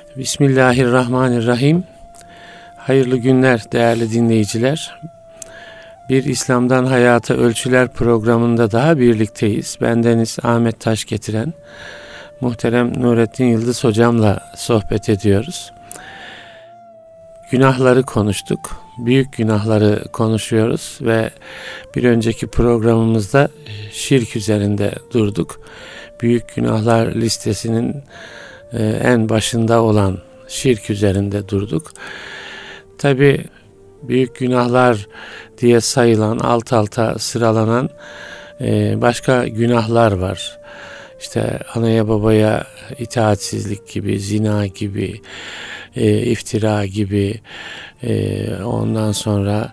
Bismillahirrahmanirrahim. Hayırlı günler değerli dinleyiciler. Bir İslam'dan Hayata Ölçüler programında daha birlikteyiz. Bendeniz Ahmet Taş getiren muhterem Nurettin Yıldız hocamla sohbet ediyoruz. Günahları konuştuk. Büyük günahları konuşuyoruz ve bir önceki programımızda şirk üzerinde durduk. Büyük günahlar listesinin en başında olan şirk üzerinde durduk. Tabi büyük günahlar diye sayılan, alt alta sıralanan başka günahlar var. İşte anaya babaya itaatsizlik gibi, zina gibi, iftira gibi, ondan sonra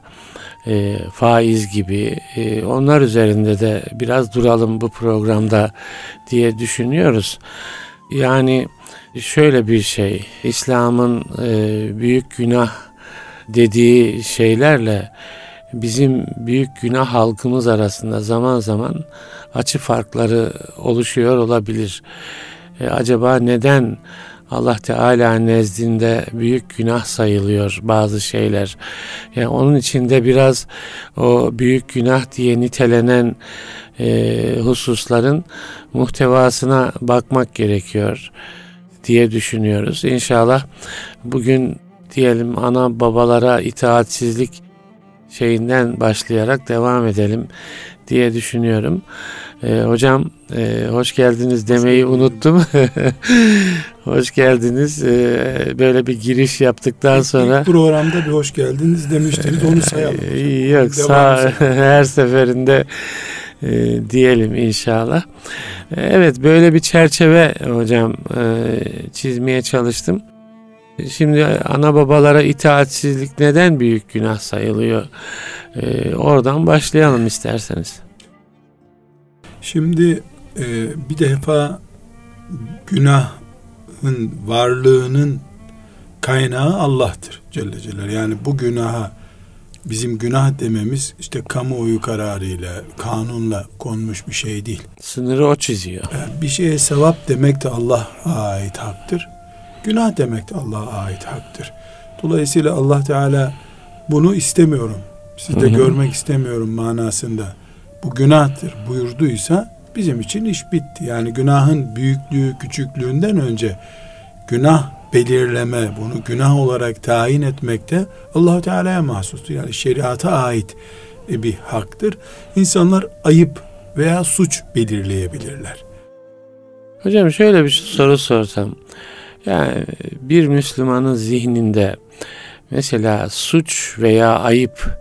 faiz gibi, onlar üzerinde de biraz duralım bu programda diye düşünüyoruz. Yani şöyle bir şey, İslam'ın büyük günah dediği şeylerle bizim büyük günah halkımız arasında zaman zaman açı farkları oluşuyor olabilir. Acaba neden Allah Teala nezdinde büyük günah sayılıyor bazı şeyler? Yani onun içinde biraz o büyük günah diye nitelenen hususların muhtevasına bakmak gerekiyor diye düşünüyoruz. İnşallah bugün diyelim ana babalara itaatsizlik şeyinden başlayarak devam edelim diye düşünüyorum. Hocam hoş geldiniz demeyi unuttum. Hoş geldiniz. Böyle bir giriş yaptıktan sonra. İlk programda bir hoş geldiniz demiştiniz, onu sayalım. Yok, her seferinde diyelim inşallah. Evet, böyle bir çerçeve hocam çizmeye çalıştım. Şimdi ana babalara itaatsizlik neden büyük günah sayılıyor? Oradan başlayalım isterseniz. Şimdi bir defa günahın varlığının kaynağı Allah'tır Celle Celaluhu. Yani bu günaha bizim günah dememiz işte kamuoyu kararıyla, kanunla konmuş bir şey değil. Sınırı o çiziyor. Bir şeye sevap demek de Allah'a ait haktır. Günah demek de Allah'a ait haktır. Dolayısıyla Allah Teala bunu istemiyorum, sizde görmek istemiyorum manasında bu günahtır buyurduysa bizim için iş bitti. Yani günahın büyüklüğü küçüklüğünden önce günah belirleme, bunu günah olarak tayin etmek de Allah Teala'ya mahsustur. Yani şeriata ait bir haktır. İnsanlar ayıp veya suç belirleyebilirler. Hocam şöyle bir soru sorsam. Yani bir Müslümanın zihninde mesela suç veya ayıp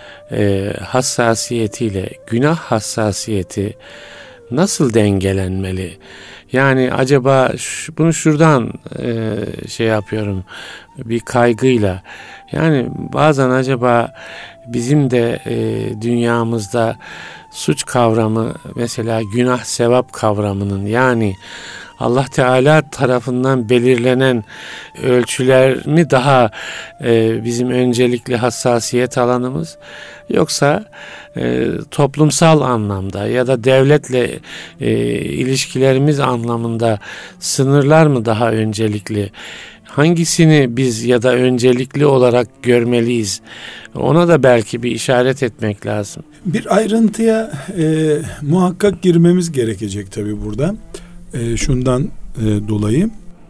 hassasiyetiyle günah hassasiyeti nasıl dengelenmeli? Yani acaba bunu şuradan şey yapıyorum bir kaygıyla. Yani bazen acaba bizim de dünyamızda suç kavramı mesela günah sevap kavramının, yani Allah Teala tarafından belirlenen ölçüler mi daha bizim öncelikli hassasiyet alanımız, yoksa toplumsal anlamda ya da devletle ilişkilerimiz anlamında sınırlar mı daha öncelikli? Hangisini biz ya da öncelikli olarak görmeliyiz? Ona da belki bir işaret etmek lazım. Bir ayrıntıya muhakkak girmemiz gerekecek tabii burada. Şundan dolayı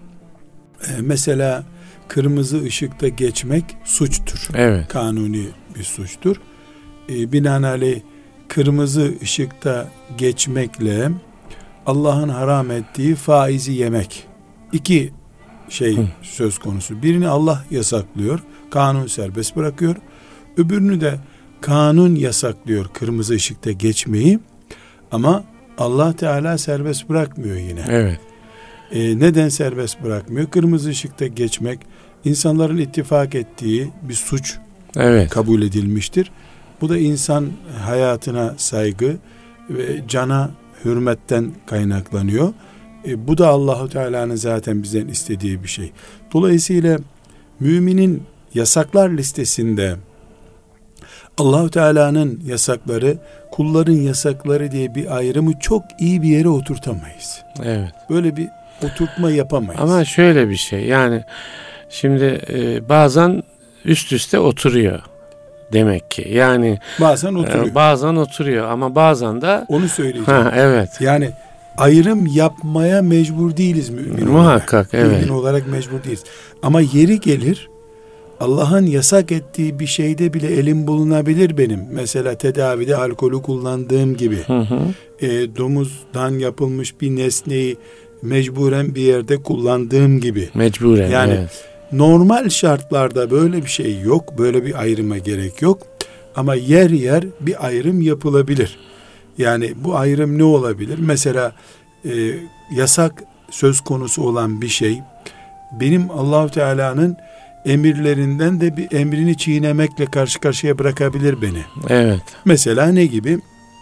mesela kırmızı ışıkta geçmek suçtur. Evet. Kanuni bir suçtur. Binaenaleyh kırmızı ışıkta geçmekle Allah'ın haram ettiği faizi yemek, iki şey söz konusu. Birini Allah yasaklıyor, kanun serbest bırakıyor. Öbürünü de kanun yasaklıyor kırmızı ışıkta geçmeyi, ama Allah Teala serbest bırakmıyor yine. Evet. Neden serbest bırakmıyor? Kırmızı ışıkta geçmek insanların ittifak ettiği bir suç kabul edilmiştir. Bu da insan hayatına saygı ve cana hürmetten kaynaklanıyor. Bu da Allahu Teala'nın zaten bizden istediği bir şey. Dolayısıyla müminin yasaklar listesinde Allahu Teala'nın yasakları, kulların yasakları diye bir ayrımı çok iyi bir yere oturtamayız. Evet. Böyle bir oturtma yapamayız. Ama şöyle bir şey, yani şimdi bazen üst üste oturuyor demek ki. Yani bazen oturuyor ama bazen de onu söyleyeceğim. Evet. Yani ayrım yapmaya mecbur değiliz mümin muhakkak olarak. evet. Mümin olarak mecbur değiliz. Ama yeri gelir Allah'ın yasak ettiği bir şeyde bile elim bulunabilir benim. Mesela tedavide alkolü kullandığım gibi. Domuzdan yapılmış bir nesneyi mecburen bir yerde kullandığım gibi. Mecburen, yani evet. Normal şartlarda böyle bir şey yok. Böyle bir ayrıma gerek yok. Ama yer yer bir ayrım yapılabilir. Yani bu ayrım ne olabilir? Mesela yasak söz konusu olan bir şey benim Allah-u Teala'nın emirlerinden de bir emrini çiğnemekle karşı karşıya bırakabilir beni. Evet. Mesela ne gibi?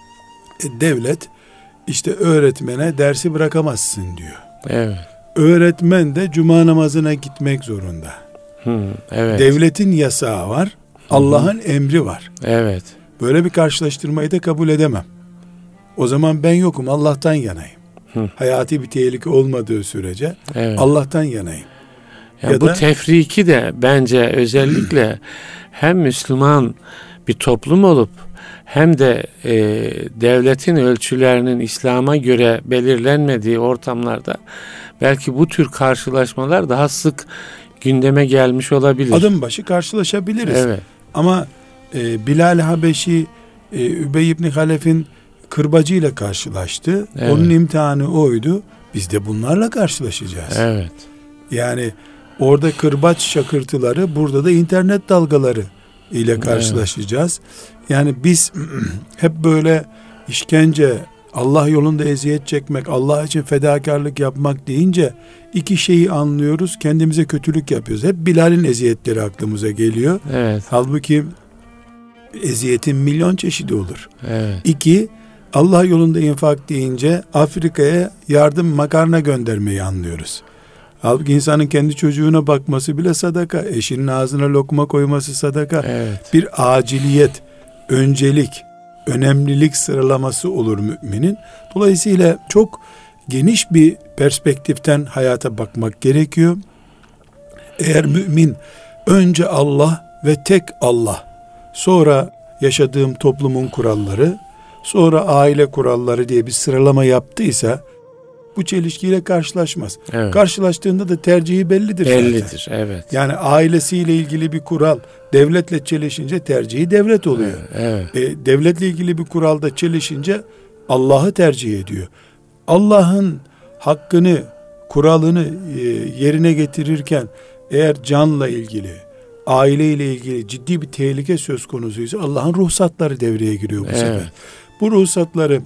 Devlet işte öğretmene dersi bırakamazsın diyor. Evet. Öğretmen de cuma namazına gitmek zorunda. Evet. Devletin yasağı var, Allah'ın emri var. Evet. Böyle bir karşılaştırmayı da kabul edemem. O zaman ben yokum, Allah'tan yanayım. Hayati bir tehlike olmadığı sürece Allah'tan yanayım. Ya bu tefriki de bence özellikle hem Müslüman bir toplum olup hem de devletin ölçülerinin İslam'a göre belirlenmediği ortamlarda belki bu tür karşılaşmalar daha sık gündeme gelmiş olabilir. Adım başı karşılaşabiliriz. Evet. Ama Bilal Habeşi Übey ibn Halef'in kırbacıyla karşılaştı. Evet. Onun imtihanı oydu. Biz de bunlarla karşılaşacağız. Evet. Yani orada kırbaç şakırtıları, burada da internet dalgaları ile karşılaşacağız. Evet. Yani biz hep böyle işkence, Allah yolunda eziyet çekmek, Allah için fedakarlık yapmak deyince iki şeyi anlıyoruz, kendimize kötülük yapıyoruz. Hep Bilal'in eziyetleri aklımıza geliyor. Evet. Halbuki eziyetin milyon çeşidi olur. Evet. İki, Allah yolunda infak deyince Afrika'ya yardım makarna göndermeyi anlıyoruz. Halbuki insanın kendi çocuğuna bakması bile sadaka. Eşinin ağzına lokma koyması sadaka. Evet. Bir aciliyet, öncelik, önemlilik sıralaması olur müminin. Dolayısıyla çok geniş bir perspektiften hayata bakmak gerekiyor. Eğer mümin önce Allah ve tek Allah, sonra yaşadığım toplumun kuralları, sonra aile kuralları diye bir sıralama yaptıysa bu çelişkiyle karşılaşmaz. Evet. Karşılaştığında da tercihi bellidir zaten. Bellidir, evet. Yani ailesiyle ilgili bir kural devletle çelişince tercihi devlet oluyor. Evet. Devletle ilgili bir kuralda çelişince Allah'ı tercih ediyor. Allah'ın hakkını, kuralını yerine getirirken eğer canla ilgili, aileyle ilgili ciddi bir tehlike söz konusuysa Allah'ın ruhsatları devreye giriyor bu sefer. Bu ruhsatları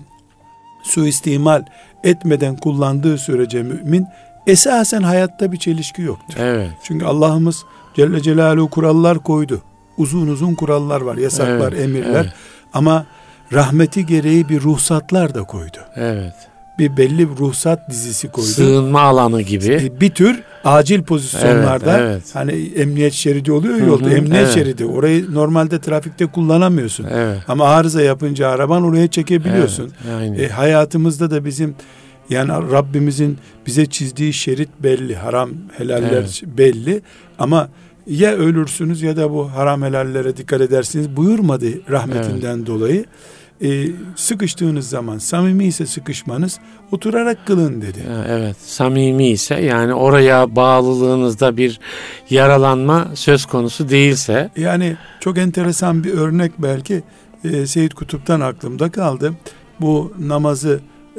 suistimal etmeden kullandığı sürece mümin esasen hayatta bir çelişki yoktur. Evet. Çünkü Allah'ımız Celle Celaluhu kurallar koydu. Uzun uzun kurallar var, yasaklar, emirler. Evet. Ama rahmeti gereği bir ruhsatlar da koydu. Evet. Bir belli bir ruhsat dizisi koydu. Sığınma alanı gibi. Bir tür acil pozisyonlarda evet. hani emniyet şeridi oluyor ya yolda. Emniyet şeridi. Orayı normalde trafikte kullanamıyorsun. Evet. Ama arıza yapınca araban oraya çekebiliyorsun. Evet. Aynen. Hayatımızda da bizim yani Rabbimizin bize çizdiği şerit belli. Haram helaller belli. Ama ya ölürsünüz ya da bu haram helallere dikkat edersiniz buyurmadı rahmetinden dolayı. Sıkıştığınız zaman, samimi ise sıkışmanız, oturarak kılın dedi. Evet, samimi ise yani oraya bağlılığınızda bir yaralanma söz konusu değilse. Yani çok enteresan bir örnek belki Seyyid Kutup'tan aklımda kaldı. Bu namazı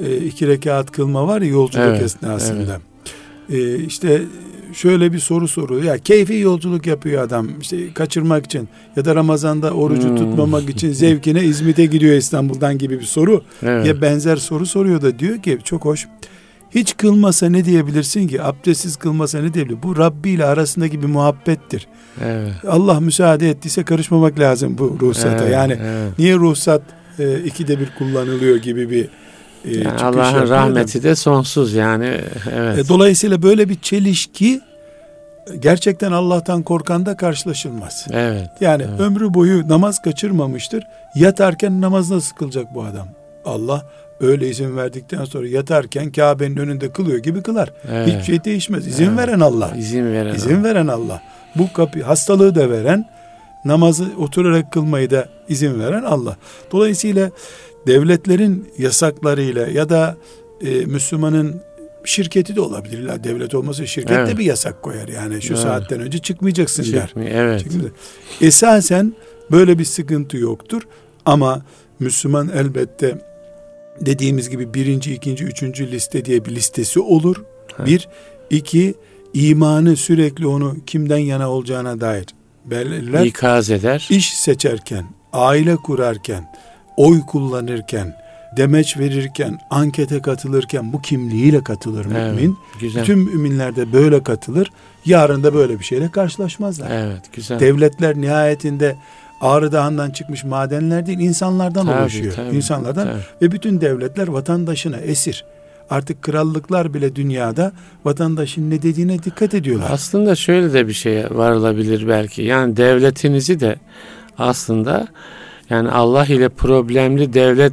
2 rekat kılma var ya yolculuk esnasında. Evet. İşte şöyle bir soru soruyor. Ya keyfi yolculuk yapıyor adam. İşte kaçırmak için ya da Ramazan'da orucu tutmamak için zevkine İzmit'e gidiyor İstanbul'dan gibi bir soru. Evet. Ya benzer soru soruyor da diyor ki çok hoş. Hiç kılmasa ne diyebilirsin ki? Abdestsiz kılmasa ne diyebilir? Bu Rabbi ile arasındaki bir muhabbettir. Evet. Allah müsaade ettiyse karışmamak lazım bu ruhsata. Yani niye ruhsat 2'de 1 kullanılıyor gibi bir yani Allah'ın rahmeti de sonsuz yani. Evet. Dolayısıyla böyle bir çelişki gerçekten Allah'tan korkanda karşılaşılmaz. Evet. Yani ömrü boyu namaz kaçırmamıştır. Yatarken namaz nasıl kılacak bu adam? Allah öyle izin verdikten sonra yatarken Kabe'nin önünde kılıyor gibi kılar. Evet. Hiçbir şey değişmez. İzin veren Allah. İzin veren Allah. Bu hastalığı da veren, namazı oturarak kılmayı da izin veren Allah. Dolayısıyla devletlerin yasaklarıyla ya da Müslümanın şirketi de olabilir. İlla devlet olmasa şirket de bir yasak koyar. Yani şu saatten önce çıkmayacaksın der. Evet. Esasen böyle bir sıkıntı yoktur. Ama Müslüman elbette dediğimiz gibi 1., 2., 3. liste diye bir listesi olur. 1, 2, imanı sürekli onu kimden yana olacağına dair belirler. İkaz eder. İş seçerken, aile kurarken, oy kullanırken, demeç verirken, ankete katılırken bu kimliğiyle katılır mümin. Güzel. Bütün müminler de böyle katılır. Yarın da böyle bir şeyle karşılaşmazlar. Evet, güzel. Devletler nihayetinde Ağrı Dağı'ndan çıkmış madenler değil, insanlardan oluşuyor. İnsanlardan. Ve bütün devletler vatandaşına esir. Artık krallıklar bile dünyada vatandaşın ne dediğine dikkat ediyorlar. Aslında şöyle de bir şey varılabilir belki. Yani devletinizi de aslında yani Allah ile problemli devlet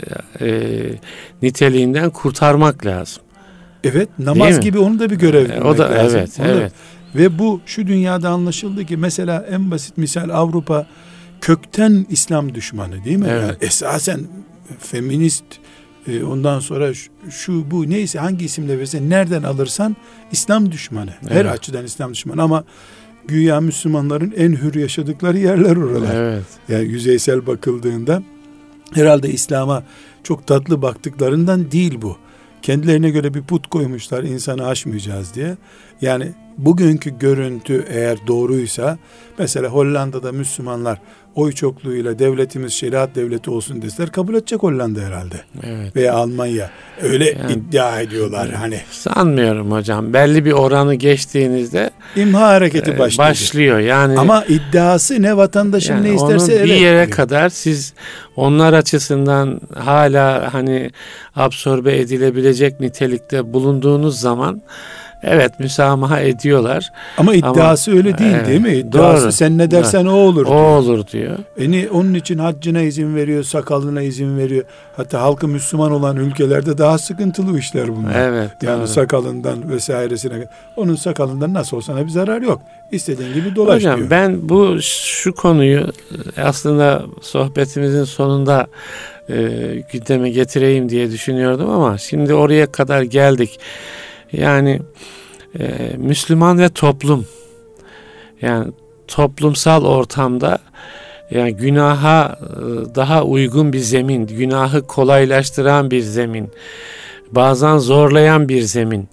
niteliğinden kurtarmak lazım. Evet, namaz gibi onu da bir görev bilmek o da lazım. Evet. Ve bu şu dünyada anlaşıldı ki mesela en basit misal Avrupa kökten İslam düşmanı değil mi? Evet. Yani esasen feminist, ondan sonra şu bu neyse hangi isimle versen nereden alırsan İslam düşmanı. Evet. Her açıdan İslam düşmanı ama güya Müslümanların en hür yaşadıkları yerler oralar. Evet. Yani yüzeysel bakıldığında herhalde İslam'a çok tatlı baktıklarından değil bu. Kendilerine göre bir put koymuşlar insanı aşmayacağız diye. Yani bugünkü görüntü eğer doğruysa mesela Hollanda'da Müslümanlar oy çokluğuyla devletimiz şeriat devleti olsun deseler kabul edecek Hollanda herhalde. Evet. Veya Almanya. Öyle iddia ediyorlar hani. Sanmıyorum hocam. Belli bir oranı geçtiğinizde imha hareketi başlıyor. Yani ama iddiası ne vatandaşın yani ne isterse bir yere kadar siz onlar açısından hala hani absorbe edilebilecek nitelikte bulunduğunuz zaman evet müsamaha ediyorlar. Ama iddiası öyle değil mi? İddiası doğru, sen ne dersen o olur diyor. O olur diyor. Onun için haccına izin veriyor, sakalına izin veriyor. Hatta halkı Müslüman olan ülkelerde daha sıkıntılı işler bunlar. Evet. Yani doğru. Sakalından vesairesine. Onun sakalından nasıl olsa bir zarar yok. İstediğin gibi dolaş hocam, diyor. Ben şu konuyu aslında sohbetimizin sonunda gündeme getireyim diye düşünüyordum ama şimdi oraya kadar geldik. Yani Müslüman ve toplum, yani toplumsal ortamda yani günaha daha uygun bir zemin, günahı kolaylaştıran bir zemin, bazen zorlayan bir zemin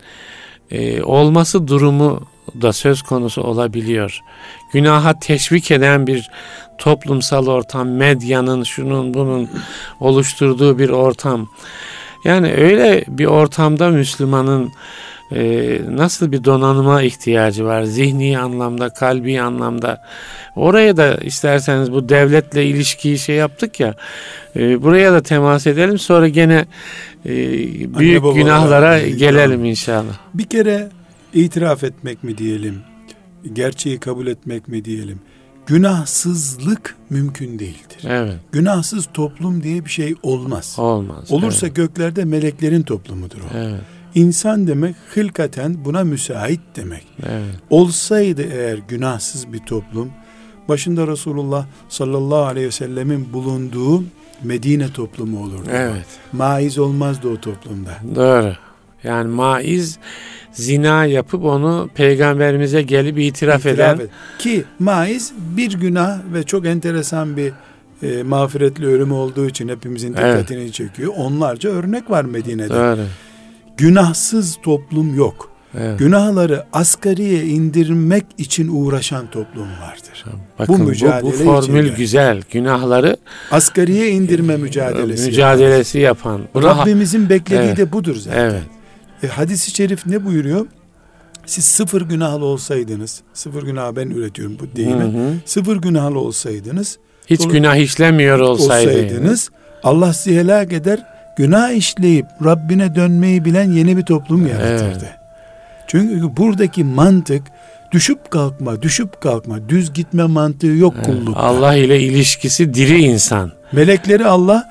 olması durumu da söz konusu olabiliyor. Günaha teşvik eden bir toplumsal ortam, medyanın şunun bunun oluşturduğu bir ortam. Yani öyle bir ortamda Müslümanın nasıl bir donanıma ihtiyacı var? Zihni anlamda, kalbi anlamda. Oraya da isterseniz bu devletle ilişkiyi şey yaptık ya, buraya da temas edelim. Sonra gene büyük günahlara gelelim inşallah. Bir kere itiraf etmek mi diyelim? Gerçeği kabul etmek mi diyelim? Günahsızlık mümkün değildir. Evet. Günahsız toplum diye bir şey olmaz. Olursa evet. Göklerde meleklerin toplumudur o. Evet. İnsan demek hılkaten buna müsait demek. Evet. Olsaydı eğer günahsız bir toplum, başında Resulullah sallallahu aleyhi ve sellemin bulunduğu Medine toplumu olurdu. Evet. Maiz olmazdı o toplumda. Doğru. Yani maiz zina yapıp onu peygamberimize gelip itiraf eden. Ki maiz bir günah ve çok enteresan bir mağfiretli ölüm olduğu için hepimizin dikkatini çekiyor. Onlarca örnek var Medine'de. Doğru. Günahsız toplum yok. Evet. Günahları asgariye indirmek için uğraşan toplum vardır. Bakın, bu formül güzel. Günahları asgariye indirme mücadelesi yapan. Rabbimizin beklediği de budur zaten. Evet. Hadis-i şerif ne buyuruyor? Siz sıfır günahlı olsaydınız, sıfır günah ben üretiyorum bu deyimi. Sıfır günahlı olsaydınız, hiç günah işlemiyor olsaydınız, Allah sizi helak eder. Günah işleyip Rabbine dönmeyi bilen yeni bir toplum yaratırdı. Evet. Çünkü buradaki mantık düşüp kalkma, düz gitme mantığı yok kullukta. Allah ile ilişkisi diri insan. Melekleri Allah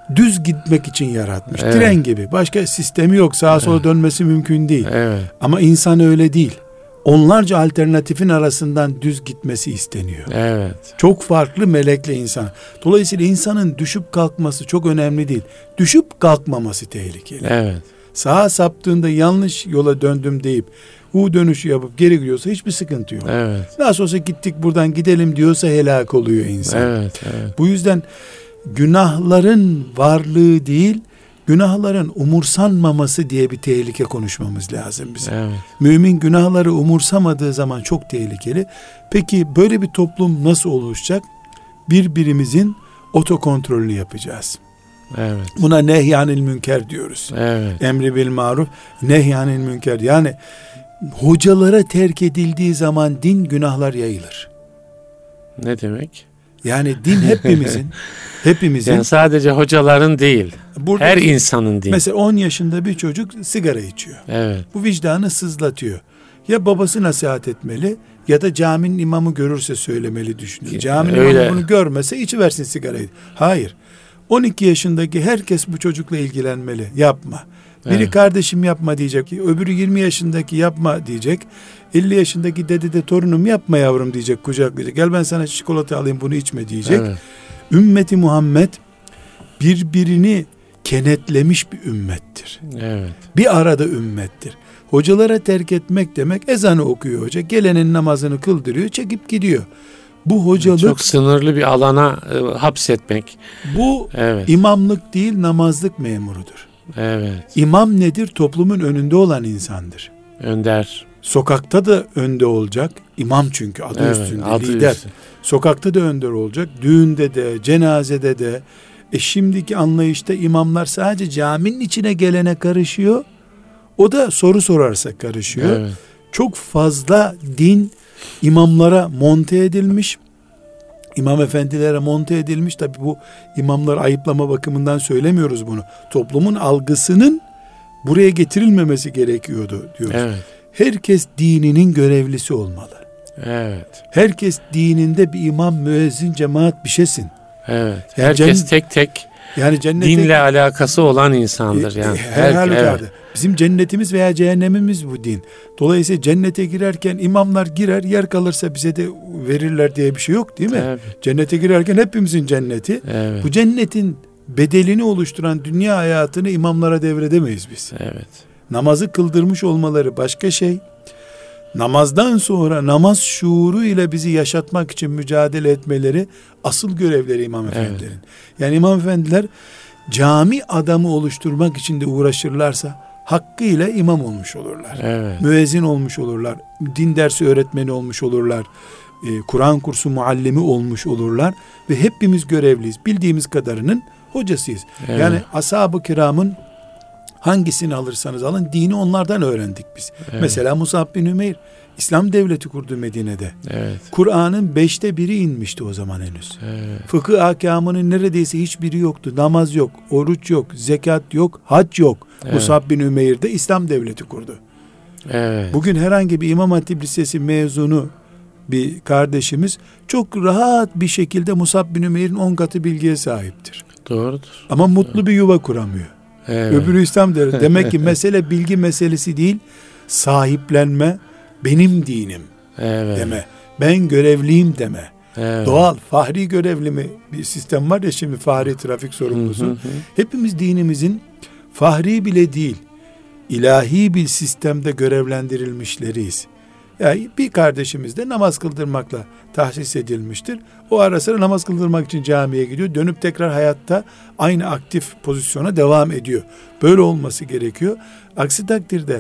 düz gitmek için yaratmış. Evet. Tren gibi. Başka sistemi yok. Sağa sola dönmesi mümkün değil. Evet. Ama insan öyle değil. Onlarca alternatifin arasından düz gitmesi isteniyor. Evet. Çok farklı melekle insan. Dolayısıyla insanın düşüp kalkması çok önemli değil. Düşüp kalkmaması tehlikeli. Evet. Sağa saptığında yanlış yola döndüm deyip U dönüşü yapıp geri gidiyorsa hiçbir sıkıntı yok. Evet. Nasıl olsa gittik buradan gidelim diyorsa helak oluyor insan. Evet. Evet. Bu yüzden günahların varlığı değil, günahların umursanmaması diye bir tehlike konuşmamız lazım bizim. Evet. Mümin günahları umursamadığı zaman çok tehlikeli. Peki böyle bir toplum nasıl oluşacak? Birbirimizin otokontrolünü yapacağız. Evet. Buna nehyanil münker diyoruz. Evet. Emri bil maruf, nehyanil münker. Yani hocalara terk edildiği zaman din, günahlar yayılır. Ne demek? Yani din hepimizin. Yani sadece hocaların değil. Burada, her insanın değil. Mesela 10 yaşında bir çocuk sigara içiyor. Evet. Bu vicdanı sızlatıyor. Ya babası nasihat etmeli ya da caminin imamı görürse söylemeli düşünüyor. Caminin imamı bunu görmese içiversin sigarayı. Hayır. 12 yaşındaki herkes bu çocukla ilgilenmeli. Yapma. Biri kardeşim yapma diyecek. Öbürü 20 yaşındaki yapma diyecek. 50 yaşındaki dede de torunum yapma yavrum diyecek, kucaklayacak. Gel ben sana çikolata alayım, bunu içme diyecek. Evet. Ümmeti Muhammed birbirini kenetlemiş bir ümmettir. Evet. Bir arada ümmettir. Hocalara terk etmek demek, ezanı okuyor hoca, gelenin namazını kıldırıyor, çekip gidiyor. Bu hocalık çok sınırlı bir alana hapsetmek. Bu evet. imamlık değil, namazlık memurudur. Evet. İmam nedir? Toplumun önünde olan insandır. Önder. Sokakta da önde olacak. İmam çünkü adı üstünde, lider. Üstü. Sokakta da önder olacak. Düğünde de, cenazede de. Şimdiki anlayışta imamlar sadece caminin içine gelene karışıyor. O da soru sorarsa karışıyor. Evet. Çok fazla din imamlara monte edilmiş. İmam efendilere monte edilmiş. Tabi bu imamları ayıplama bakımından söylemiyoruz bunu. Toplumun algısının buraya getirilmemesi gerekiyordu diyoruz. Evet. Herkes dininin görevlisi olmalı. Evet. Herkes dininde bir imam, müezzin, cemaat bir şeysin. Evet. Yani herkes tek tek yani dinle alakası olan insandır yani. Evet. Bizim cennetimiz veya cehennemimiz bu din. Dolayısıyla cennete girerken imamlar girer, yer kalırsa bize de verirler diye bir şey yok değil mi? Evet. Cennete girerken hepimizin cenneti. Evet. Bu cennetin bedelini oluşturan dünya hayatını imamlara devredemeyiz biz. Evet. Namazı kıldırmış olmaları başka şey. Namazdan sonra namaz şuuru ile bizi yaşatmak için mücadele etmeleri asıl görevleri imam efendilerin. Evet. Yani imam efendiler cami adamı oluşturmak için de uğraşırlarsa hakkıyla imam olmuş olurlar. Evet. Müezzin olmuş olurlar. Din dersi öğretmeni olmuş olurlar. Kur'an kursu muallimi olmuş olurlar. Ve hepimiz görevliyiz. Bildiğimiz kadarının hocasıyız. Evet. Yani ashab-ı kiramın hangisini alırsanız alın dini onlardan öğrendik biz. Evet. Mesela Musab bin Ümeyr İslam devleti kurdu Medine'de. Evet. Kur'an'ın 1/5 inmişti o zaman henüz. Evet. Fıkıh ahkamının neredeyse hiçbiri yoktu. Namaz yok, oruç yok, zekat yok, hac yok. Evet. Musab bin Ümeyr de İslam devleti kurdu. Evet. Bugün herhangi bir İmam Hatip Lisesi mezunu bir kardeşimiz çok rahat bir şekilde Musab bin Ümeyr'in 10 katı bilgiye sahiptir. Doğrudur. Ama mutlu bir yuva kuramıyor. Evet. Öbürü İslam devleti. Demek ki mesele bilgi meselesi değil, sahiplenme, benim dinim deme, ben görevliyim deme. Evet. Doğal, fahri görevli mi bir sistem var ya şimdi, fahri trafik sorumlusu. Hepimiz dinimizin fahri bile değil, ilahi bir sistemde görevlendirilmişleriyiz. Yani bir kardeşimiz de namaz kıldırmakla tahsis edilmiştir. O ara sıra namaz kıldırmak için camiye gidiyor. Dönüp tekrar hayatta aynı aktif pozisyona devam ediyor. Böyle olması gerekiyor. Aksi takdirde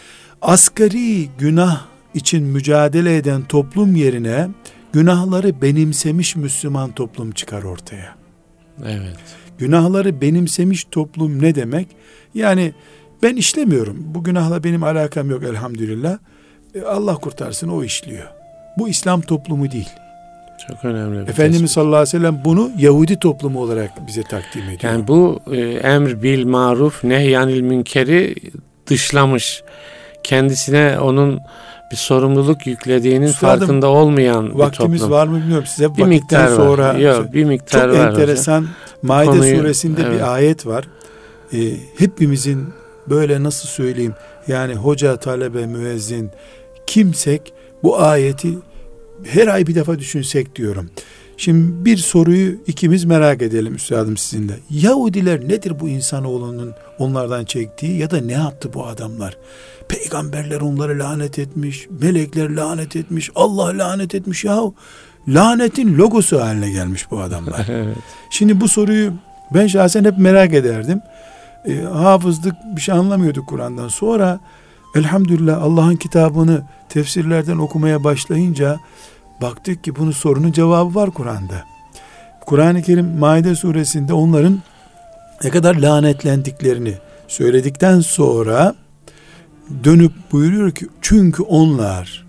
asgari günah için mücadele eden toplum yerine günahları benimsemiş Müslüman toplum çıkar ortaya. Evet. Günahları benimsemiş toplum ne demek? Yani ben işlemiyorum. Bu günahla benim alakam yok elhamdülillah. Allah kurtarsın, o işliyor. Bu İslam toplumu değil. Çok önemli. Efendimiz sallallahu aleyhi ve sellem bunu Yahudi toplumu olarak bize takdim ediyor. Yani bu emr bil maruf nehyanil münkeri dışlamış. Kendisine onun bir sorumluluk yüklediğinin Üstadım, farkında olmayan bir toplum. Vaktimiz var mı bilmiyorum. Size bir vakitten sonra yok, bir miktar çok var enteresan hocam. Maide suresinde bir ayet var. Hepimizin böyle nasıl söyleyeyim, yani hoca, talebe, müezzin kimsek bu ayeti her ay bir defa düşünsek diyorum. Şimdi bir soruyu ikimiz merak edelim üstadım sizinle. Yahudiler nedir bu insanoğlunun onlardan çektiği, ya da ne yaptı bu adamlar? Peygamberler onları lanet etmiş, melekler lanet etmiş, Allah lanet etmiş. Yahu lanetin logosu haline gelmiş bu adamlar. Evet. Şimdi bu soruyu ben şahsen hep merak ederdim. Hafızlık, bir şey anlamıyorduk Kur'an'dan. Sonra elhamdülillah Allah'ın kitabını tefsirlerden okumaya başlayınca baktık ki bunun sorunun cevabı var Kur'an'da. Kur'an-ı Kerim Maide suresinde onların ne kadar lanetlendiklerini söyledikten sonra dönüp buyuruyor ki çünkü onlar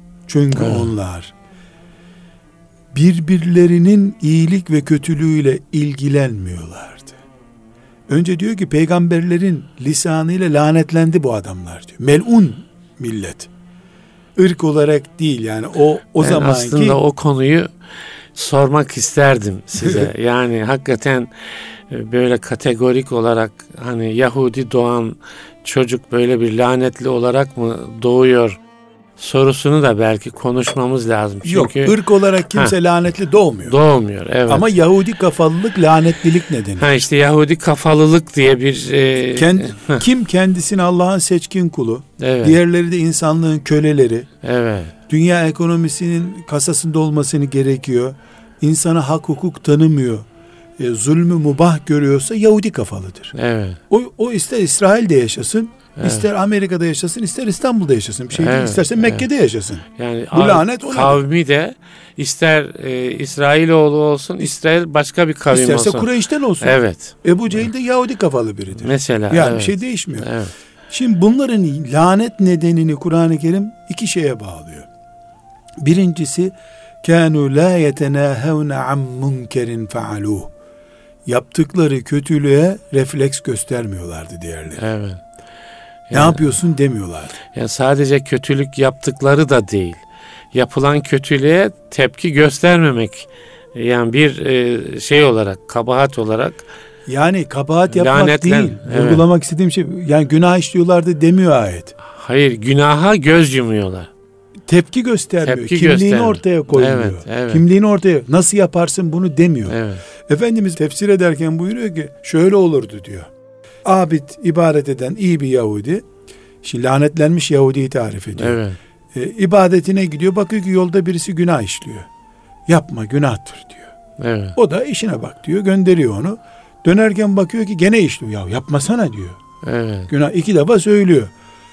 birbirlerinin iyilik ve kötülüğüyle ilgilenmiyorlardı. Önce diyor ki peygamberlerin lisanıyla lanetlendi bu adamlar diyor. Melun millet. Irk olarak değil, yani o zamanki. Aslında o konuyu sormak isterdim size. Yani hakikaten böyle kategorik olarak hani Yahudi doğan çocuk böyle bir lanetli olarak mı doğuyor sorusunu da belki konuşmamız lazım. Çünkü, yok, ırk olarak kimse lanetli doğmuyor. Doğmuyor, evet. Ama Yahudi kafalılık lanetlilik nedeni. İşte Yahudi kafalılık diye bir... kim kendisini Allah'ın seçkin kulu, evet. Diğerleri de insanlığın köleleri, evet. Dünya ekonomisinin kasasında olmasını gerekiyor, insana hak hukuk tanımıyor, zulmü mubah görüyorsa Yahudi kafalıdır. Evet. O ister İsrail'de yaşasın, evet. İster Amerika'da yaşasın, ister İstanbul'da yaşasın. Bir şey değil, isterse Mekke'de yaşasın. Yani bu lanet ona. Kavmi de ister İsrailoğlu olsun, ister başka bir kavim isterse olsun. İsterse Kureyş'ten olsun. Evet. Ebu Cehil de Yahudi kafalı biridir. Mesela. Yani evet. bir şey değişmiyor. Evet. Şimdi bunların lanet nedenini Kur'an-ı Kerim iki şeye bağlıyor. Birincisi kânû lâ yetenâhevne an munkerin fealûh. Yaptıkları kötülüğe refleks göstermiyorlardı diğerleri. Evet. Ne yapıyorsun demiyorlardı. Yani sadece kötülük yaptıkları da değil. Yapılan kötülüğe tepki göstermemek. Yani bir şey olarak, kabahat olarak. Yani kabahat yapmak değil. Evet. Vurgulamak istediğim şey, yani günah işliyorlardı demiyor ayet. Hayır, günaha göz yumuyorlar. Tepki göstermiyor. Kimliğini ortaya koymuyor. Evet, evet. Kimliğini ortaya, nasıl yaparsın bunu demiyor. Evet. Efendimiz tefsir ederken buyuruyor ki şöyle olurdu diyor. Abid, ibadet eden iyi bir Yahudi, şimdi lanetlenmiş Yahudi'yi tarif ediyor. Evet. İbadetine gidiyor, bakıyor ki yolda birisi günah işliyor. Yapma, günahtır diyor. Evet. O da işine bak diyor, gönderiyor onu. Dönerken bakıyor ki gene işliyor. Ya yapmasana diyor. Evet. Günah 2 defa söylüyor.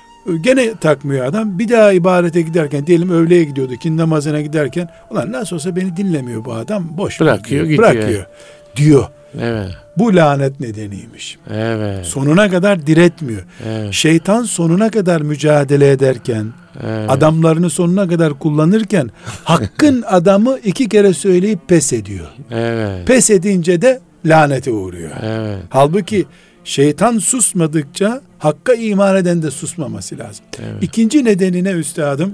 Gene takmıyor adam. Bir daha ibadete giderken, diyelim öğleye gidiyordu, ikindi namazına giderken, ulan nasıl olsa beni dinlemiyor bu adam, boş bırakıyor gidiyor. Bırakıyor diyor. Evet. Bu lanet nedeniymiş. Evet. Sonuna kadar diretmiyor. Evet. Şeytan sonuna kadar mücadele ederken, evet. Adamlarını sonuna kadar kullanırken, hakkın adamı 2 kere söyleyip pes ediyor. Evet. Pes edince de lanete uğruyor. Evet. Halbuki şeytan susmadıkça hakka iman eden de susmaması lazım. Evet. İkinci nedenine üstadım,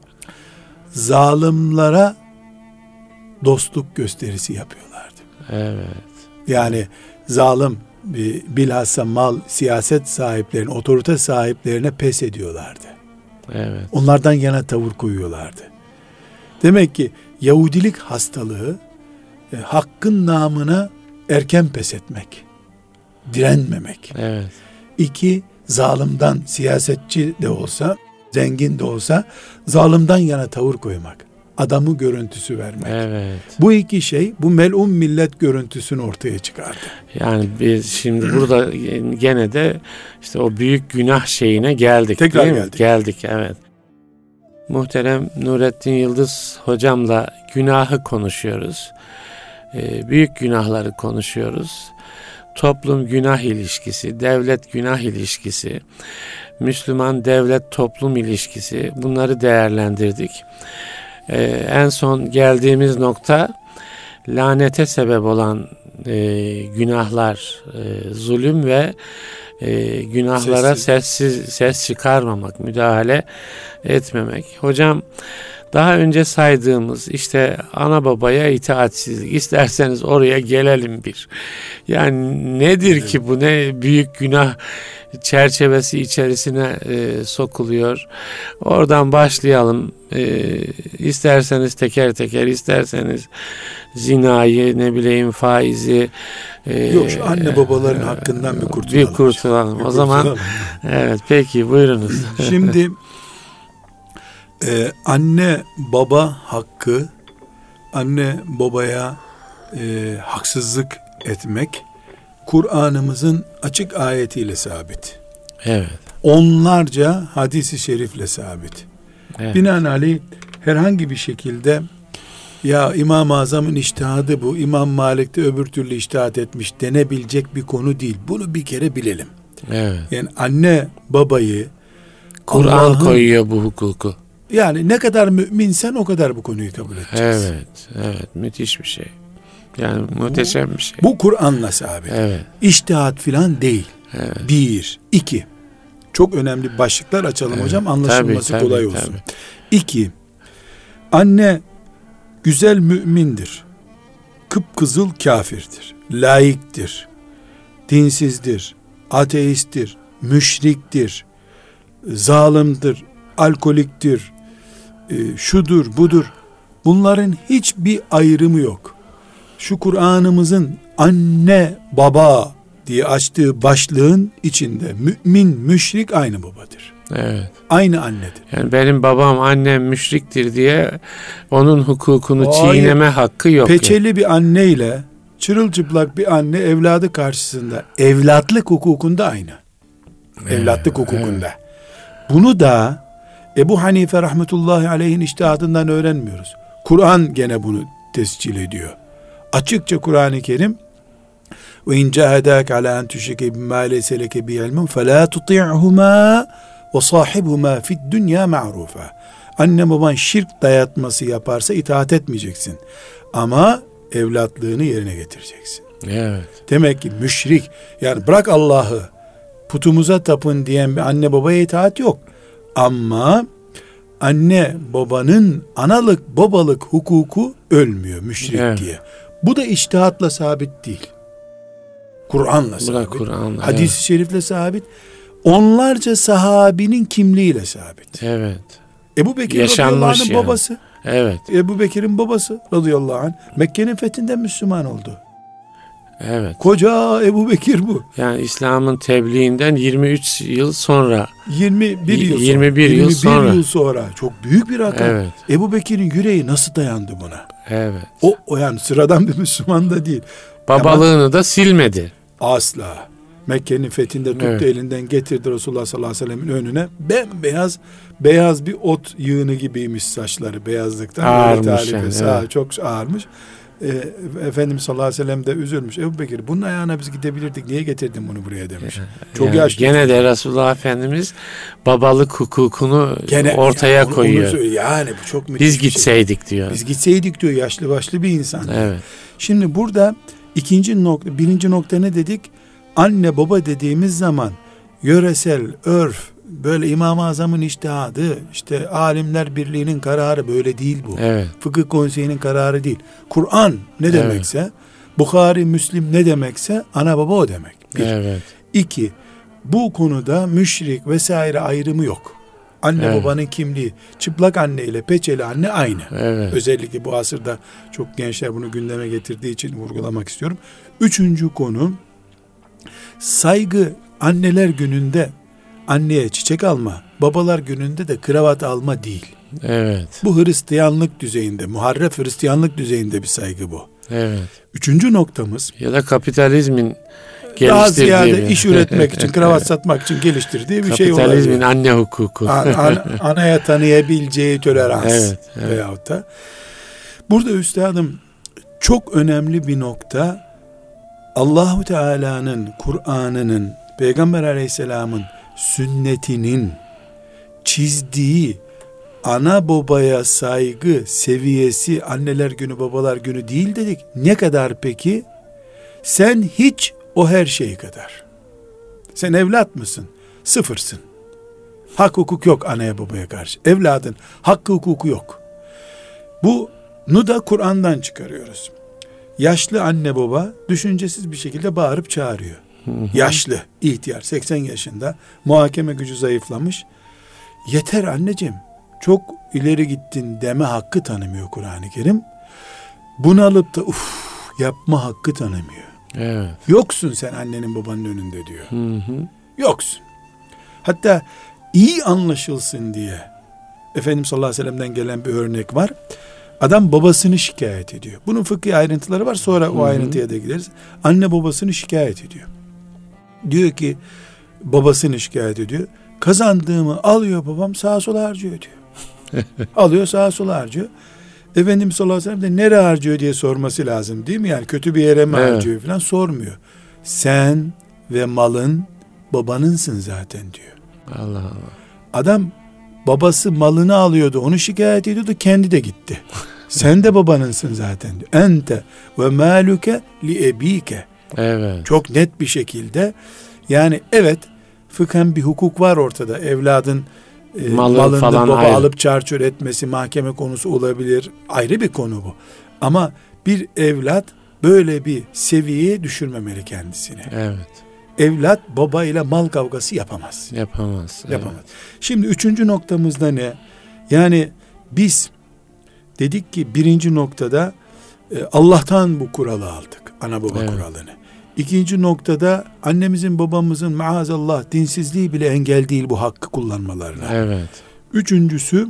zalimlere dostluk gösterisi yapıyorlardı. Evet. Yani zalim, bilhassa mal, siyaset sahiplerine, otorite sahiplerine pes ediyorlardı. Evet. Onlardan yana tavır koyuyorlardı. Demek ki Yahudilik hastalığı hakkın namına erken pes etmek, direnmemek. Evet. 2, zalimden, siyasetçi de olsa, zengin de olsa zalimden yana tavır koymak. Adamı görüntüsü vermek. Evet. Bu 2 şey, bu melun millet görüntüsünü ortaya çıkardı. Yani biz şimdi burada gene de işte o büyük günah şeyine geldik. Tekrar geldik. Geldik, evet. Muhterem Nurettin Yıldız hocamla günahı konuşuyoruz. Büyük günahları konuşuyoruz. Toplum günah ilişkisi, devlet günah ilişkisi, Müslüman devlet toplum ilişkisi, bunları değerlendirdik. En son geldiğimiz nokta lanete sebep olan günahlar, zulüm ve günahlara ses çıkarmamak, müdahale etmemek. Hocam daha önce saydığımız işte ana babaya itaatsizlik, isterseniz oraya gelelim bir. Yani nedir ki bu, ne büyük günah çerçevesi içerisine sokuluyor. Oradan başlayalım. İsterseniz teker teker, isterseniz zinayı, ne bileyim faizi. Yok, şu anne babaların hakkından bir kurtulalım. Bir kurtulalım. O zaman evet, peki buyurunuz. Şimdi anne baba hakkı, anne babaya haksızlık etmek Kur'an'ımızın açık ayetiyle sabit. Evet. Onlarca hadisi şerifle sabit. Evet. Binaenaleyh herhangi bir şekilde ya İmam-ı Azam'ın içtihadı bu, İmam Malik de öbür türlü içtihat etmiş denebilecek bir konu değil. Bunu bir kere bilelim. Evet. Yani anne babayı Kur'an koyuyor bu hukuku. Yani ne kadar müminsen o kadar bu konuyu kabul edeceğiz. Evet, evet, müthiş bir şey. Yani muhteşem bir şey. Bu Kur'an'la sabit. Evet. İçtihat filan değil. Evet. 1, 2. Çok önemli başlıklar açalım hocam, anlaşılması kolay olsun. Tabii. 2. Anne güzel mümindir. Kıpkızıl kafirdir. Laiktir. Dinsizdir. Ateisttir. Müşriktir. Zalimdir. Alkoliktir. Şudur budur. Bunların hiçbir ayrımı yok. Şu Kur'an'ımızın anne baba diye açtığı başlığın içinde mümin, müşrik aynı babadır. Evet. Aynı annedir. Yani benim babam, annem müşriktir diye onun hukukunu çiğneme hakkı yok. Peçeli yani bir anneyle çırılçıplak bir anne evladı karşısında evlatlık hukukunda aynı. Evet. Evlatlık hukukunda. Evet. Bunu da Ebu Hanife rahmetullahi aleyhin içtihadından öğrenmiyoruz. Kur'an gene bunu tescil ediyor. Açıkça Kur'an-ı Kerim ve in cahadaka ala en tüşrike bima leyse leke bi ilmun fela tuti'huma ve sahibhuma fi'd dunya ma'rufa. Anne baban şirk dayatması yaparsa itaat etmeyeceksin. Ama evlatlığını yerine getireceksin. Evet. Demek ki müşrik, yani bırak Allah'ı, putumuza tapın diyen bir anne babaya itaat yok. Ama anne babanın analık babalık hukuku ölmüyor müşrik diye. Bu da içtihatla sabit değil. Kur'an'la sabit. Kur'an'la, hadis-i şerifle sabit. Onlarca sahabinin kimliğiyle sabit. Evet. Ebu Bekir radıyallahu anh'ın babası. Evet. Ebu Bekir'in babası radıyallahu anh Mekke'nin fethinden Müslüman oldu. Evet. Koca Ebu Bekir bu. Yani İslam'ın tebliğinden 23 yıl sonra. 21 yıl sonra. Çok büyük bir rakam. Evet. Ebu Bekir'in yüreği nasıl dayandı buna? Evet. O yani sıradan bir Müslüman da değil. Babalığını da silmedi. Asla. Mekke'nin fethinde tuttu, elinden getirdi Resulullah sallallahu aleyhi ve sellem'in önüne. Bembeyaz, beyaz bir ot yığını gibiymiş saçları, beyazlıktan. Ağırmış yani. Çok ağırmış. Efendimiz sallallahu aleyhi ve sellem de üzülmüş. Ebu Bekir, bunun ayağına biz gidebilirdik, niye getirdin bunu buraya demiş. Çok yani yaşlı. Gene de Resulullah Efendimiz babalık hukukunu ortaya koyuyor. Yani bu çok müthiş. Biz gitseydik diyor. Biz gitseydik diyor, yaşlı başlı bir insan. Evet. Şimdi burada birinci nokta ne dedik? Anne baba dediğimiz zaman yöresel, örf, böyle İmam-ı Azam'ın içtihadı, işte alimler birliğinin kararı böyle değil bu. Evet. Fıkıh konseyinin kararı değil. Kur'an ne demekse, Bukhari, Müslim ne demekse ana baba o demek. 1. Evet. 2. Bu konuda müşrik vesaire ayrımı yok. Anne babanın kimliği, çıplak anne ile peçeli anne aynı. Evet. Özellikle bu asırda çok gençler bunu gündeme getirdiği için vurgulamak istiyorum. 3. konu, saygı anneler gününde anneye çiçek alma, babalar gününde de kravat alma değil. Evet. Bu Hristiyanlık düzeyinde, muharref Hristiyanlık düzeyinde bir saygı bu. Evet. 3. noktamız, ya da kapitalizmin daha ziyade iş üretmek için, kravat satmak için geliştirdiği bir şey olabilir. Kapitalizmin anne hukuku. Anaya tanıyabileceği tolerans. Evet. Veyahut da. Burada üstadım çok önemli bir nokta, Allahu Teala'nın, Kur'an'ının, Peygamber Aleyhisselam'ın sünnetinin çizdiği ana babaya saygı seviyesi anneler günü babalar günü değil dedik. Ne kadar peki? Sen hiç, o her şey kadar. Sen evlat mısın? Sıfırsın. Hak hukuk yok anaya babaya karşı. Evladın hakkı hukuku yok. Bunu da Kur'an'dan çıkarıyoruz. Yaşlı anne baba düşüncesiz bir şekilde bağırıp çağırıyor. Yaşlı, ihtiyar, 80 yaşında, muhakeme gücü zayıflamış. Yeter anneciğim, çok ileri gittin deme hakkı tanımıyor Kur'an-ı Kerim. Bunalıp da yapma hakkı tanımıyor. Evet. Yoksun sen annenin babanın önünde diyor. Yoksun. Hatta iyi anlaşılsın diye Efendimiz sallallahu aleyhi ve sellem'den gelen bir örnek var. Adam babasını şikayet ediyor. Bunun fıkhi ayrıntıları var. Sonra o ayrıntıya da gideriz. Anne babasını şikayet ediyor. Diyor ki babasını şikayet ediyor. Kazandığımı alıyor babam, sağa sola harcıyor diyor. Alıyor, sağa sola harcıyor. Efendimiz sallallahu aleyhi ve sellem de nereye harcıyor diye sorması lazım değil mi? Yani kötü bir yere mi harcıyor falan, sormuyor. Sen ve malın babanınsın zaten diyor. Allah Allah. Adam babası malını alıyordu, onu şikayet ediyordu, kendi de gitti. Sen de babanınsın zaten diyor. Ente ve maluke li ebike. Evet. Çok net bir şekilde, yani evet, fıkhen bir hukuk var ortada. Evladın malını falan baba ayrı alıp çarçur etmesi mahkeme konusu olabilir. Ayrı bir konu bu. Ama bir evlat böyle bir seviyeye düşürmemeli kendisini. Evet. Evlat baba ile mal kavgası yapamaz. Yapamaz. Yapamaz. Evet. Şimdi 3. noktamızda ne? Yani biz dedik ki 1. noktada Allah'tan bu kuralı aldık. Ana baba kuralını. 2. noktada annemizin babamızın maazallah dinsizliği bile engel değil bu hakkı kullanmalarına. Evet. 3.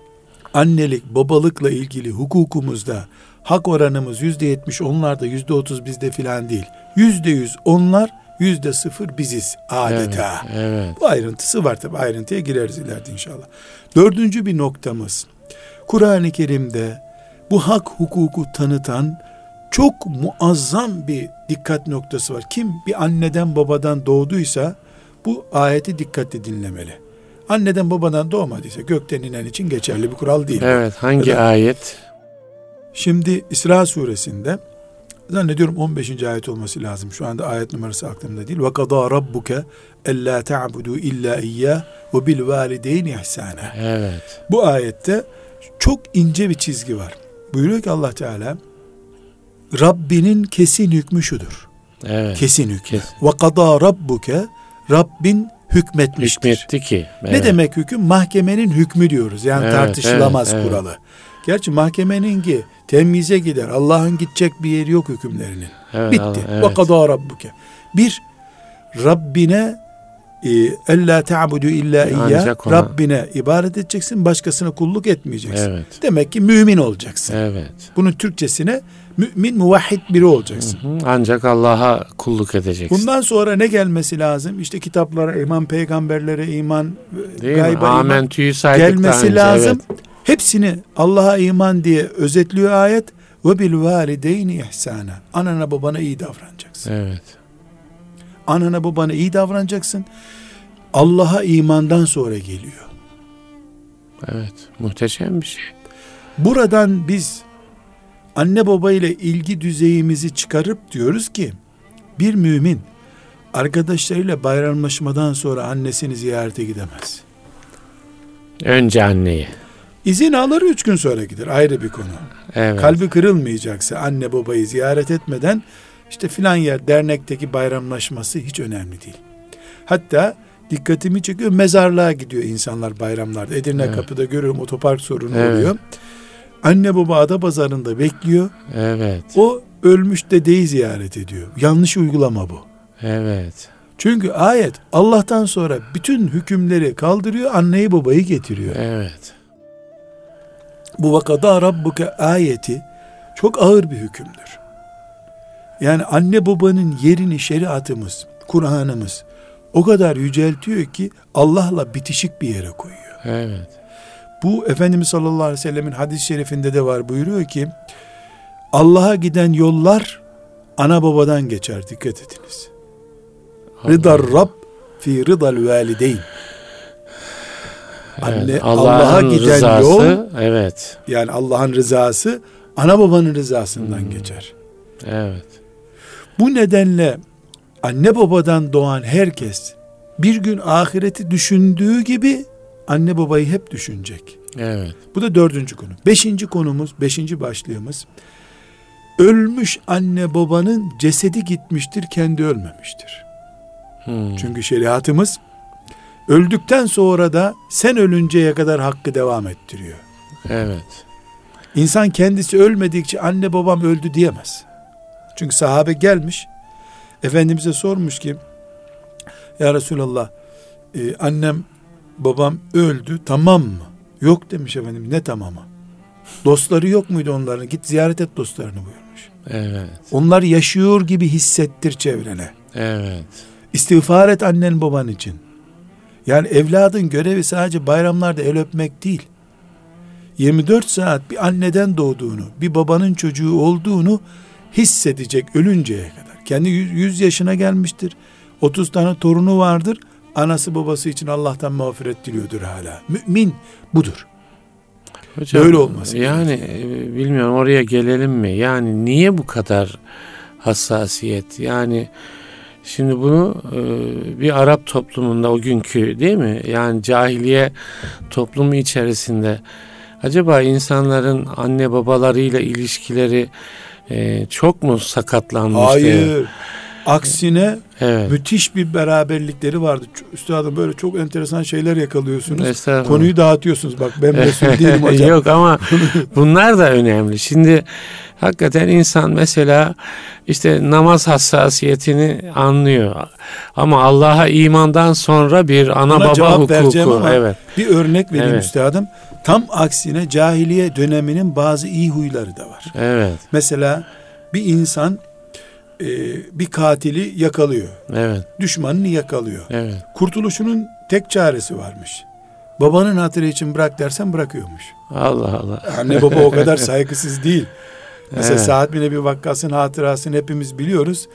annelik babalıkla ilgili hukukumuzda hak oranımız %70, onlarda %30 bizde filan değil. %100 onlar, %0 biziz adeta. Evet. Bu ayrıntısı var tabi, ayrıntıya gireriz ileride inşallah. 4. bir noktamız, Kur'an-ı Kerim'de bu hak hukuku tanıtan çok muazzam bir dikkat noktası var. Kim bir anneden babadan doğduysa bu ayeti dikkatli dinlemeli. Anneden babadan doğmadıysa gökten inen için geçerli bir kural değil. Evet, hangi ayet? Şimdi İsra suresinde zannediyorum 15. ayet olması lazım. Şu anda ayet numarası aklımda değil. وَقَضَى رَبُّكَ أَلَّا تَعْبُدُوا إِلَّا إِيَّهُ وَبِالْوَالِدَيْنِ إِحْسَانًا. Evet. Bu ayette çok ince bir çizgi var. Buyuruyor ki Allah Teala, Rabbinin kesin hükmü şudur. Evet. Kesin hükmü. وَقَضَى رَبُّكَ Rabbin hükmetmiştir. Hükmetti ki. Evet. Ne demek hüküm? Mahkemenin hükmü diyoruz. Yani tartışılamaz kuralı. Gerçi mahkemeninki temyize gider. Allah'ın gidecek bir yeri yok hükümlerinin. Evet, bitti. evet. وَقَضَى رَبُّكَ. Bir, Rabbine اَلَّا تَعْبُدُوا اِلَّا اِيَّهُ. Rabbine ibadet edeceksin, başkasına kulluk etmeyeceksin. Evet. Demek ki mümin olacaksın. Evet. Bunun Türkçesine mümin, muvahhid biri olacaksın. Ancak Allah'a kulluk edeceksin. Bundan sonra ne gelmesi lazım? İşte kitaplara iman, peygamberlere iman, gayba iman gelmesi lazım. Evet. Hepsini Allah'a iman diye özetliyor ayet. Ve bil valideyni ihsana. Anana babana iyi davranacaksın. Evet. Anana babana iyi davranacaksın. Allah'a imandan sonra geliyor. Evet. Muhteşem bir şey. Buradan biz anne baba ile ilgi düzeyimizi çıkarıp diyoruz ki bir mümin arkadaşlarıyla bayramlaşmadan sonra annesini ziyarete gidemez. Önce anneyi. İzin alır, 3 gün sonra gider. Ayrı bir konu. Evet. Kalbi kırılmayacaksa anne babayı ziyaret etmeden işte filan yer dernekteki bayramlaşması hiç önemli değil. Hatta dikkatimi çekiyor, mezarlığa gidiyor insanlar bayramlarda. Edirne Kapı'da görüyorum, otopark sorunu oluyor. Anne baba Adapazarı'nda bekliyor. Evet. O ölmüş dedeyi ziyaret ediyor. Yanlış uygulama bu. Evet. Çünkü ayet Allah'tan sonra bütün hükümleri kaldırıyor, anneyi babayı getiriyor. Evet. Bu vakada rabbuke ayeti çok ağır bir hükümdür. Yani anne babanın yerini şeriatımız, Kur'an'ımız o kadar yüceltiyor ki Allah'la bitişik bir yere koyuyor. Evet. Bu Efendimiz sallallahu aleyhi ve sellemin hadis-i şerifinde de var, buyuruyor ki Allah'a giden yollar ana babadan geçer, dikkat ediniz. Rıdar Rabb fi rıdal valideyn. Evet, Allah'a giden rızası, yol, evet. Yani Allah'ın rızası ana babanın rızasından geçer. Evet. Bu nedenle anne babadan doğan herkes bir gün ahireti düşündüğü gibi anne babayı hep düşünecek. Evet. Bu da 4. konu. 5. konumuz, 5. başlığımız, ölmüş anne babanın cesedi gitmiştir, kendi ölmemiştir. Çünkü şeriatımız öldükten sonra da sen ölünceye kadar hakkı devam ettiriyor. Evet. İnsan kendisi ölmedikçe anne babam öldü diyemez. Çünkü sahabe gelmiş, Efendimiz'e sormuş ki, ya Resulallah, annem babam öldü, tamam mı? Yok demiş Efendimiz. Ne tamamı? Dostları yok muydu onların? Git ziyaret et dostlarını buyurmuş. Evet. Onlar yaşıyor gibi hissettir çevrene. Evet. İstiğfar et annen baban için. Yani evladın görevi sadece bayramlarda el öpmek değil. 24 saat bir anneden doğduğunu, bir babanın çocuğu olduğunu hissedecek ölünceye kadar. Kendi 100 yaşına gelmiştir. 30 tane torunu vardır. Anası babası için Allah'tan mağfiret diliyordur hala. Mümin budur. Hocam, böyle olması yani bilmiyorum, oraya gelelim mi? Yani niye bu kadar hassasiyet? Yani şimdi bunu bir Arap toplumunda, o günkü değil mi? Yani cahiliye toplumu içerisinde acaba insanların anne babalarıyla ilişkileri çok mu sakatlanmıştı? Hayır. Aksine müthiş bir beraberlikleri vardı. Üstadım, böyle çok enteresan şeyler yakalıyorsunuz. Konuyu dağıtıyorsunuz. Bak ben mesul değilim hocam. Yok ama bunlar da önemli. Şimdi hakikaten insan mesela işte namaz hassasiyetini anlıyor. Ama Allah'a imandan sonra bir ana baba hukuku. Ama bir örnek vereyim üstadım. Tam aksine cahiliye döneminin bazı iyi huyları da var. Evet. Mesela bir insan bir katili yakalıyor. Evet. Düşmanını yakalıyor. Evet. Kurtuluşunun tek çaresi varmış. Babanın hatırı için bırak dersen bırakıyormuş. Allah Allah. Anne baba o kadar saygısız değil. Mesela Sa'd bin Ebi Vakkas'ın hatırasını hepimiz biliyoruz.